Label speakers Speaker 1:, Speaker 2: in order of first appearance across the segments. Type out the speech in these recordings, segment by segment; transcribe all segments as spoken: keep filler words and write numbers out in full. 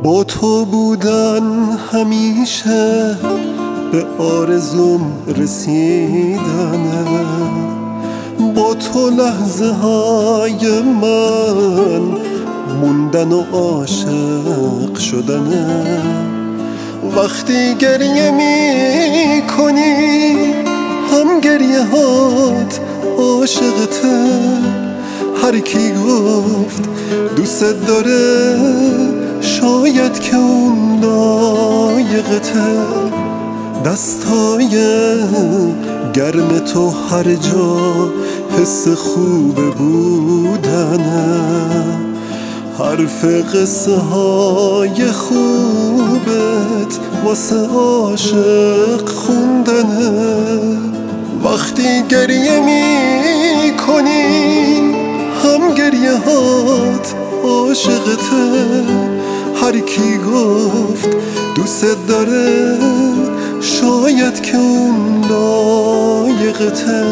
Speaker 1: با تو بودن همیشه به آرزوم رسیدنه، با تو لحظه های من موندن و عاشق شدنه. وقتی گریه می کنی هم گریه هات عاشقته، هر کی گفت دوست داره شاید که اون لایقته. دستای گرم تو هر جا حس خوب بودنه، حرف قصه های خوبت واسه عاشق خوندنه. وقتی گریه می کنی هم گریه هات عاشقته، هر کی گفت دوست داره شاید که اون لایقته.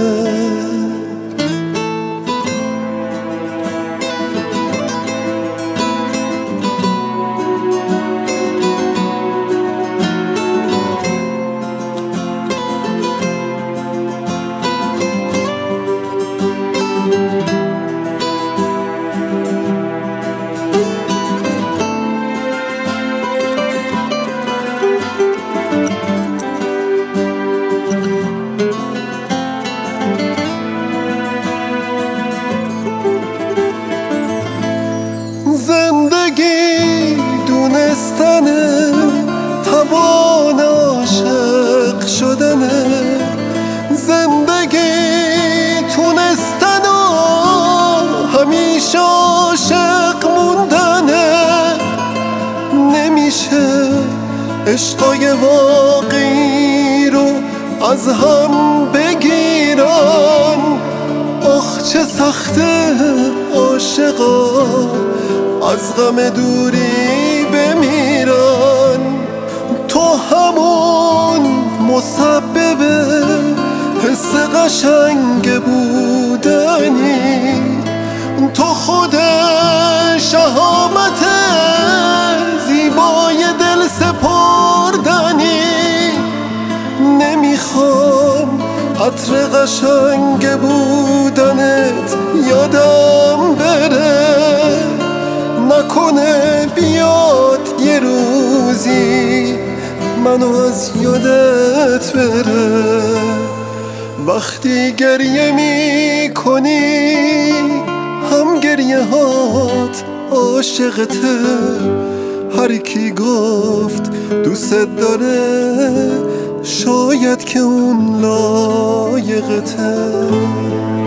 Speaker 1: زندگی دونستنه، توان عاشق شدنه. زندگی تونستن و همیشه عاشق موندنه. نمیشه عشقای واقعی رو از هم بگیرن، آخ چه سخته عاشقا از غم دوری بمیرن. تو همون مسبب حس قشنگ بودنی، تو خود شهامت زیبای دل سپردنی. نمیخوام عطر قشنگ بودنت یادم بره، نکنه بیاد یه روزی منو از یادت بره. وقتی گریه می کنی هم گریه هات عاشقته، هر کی گفت دوست داره شاید که اون لایقته.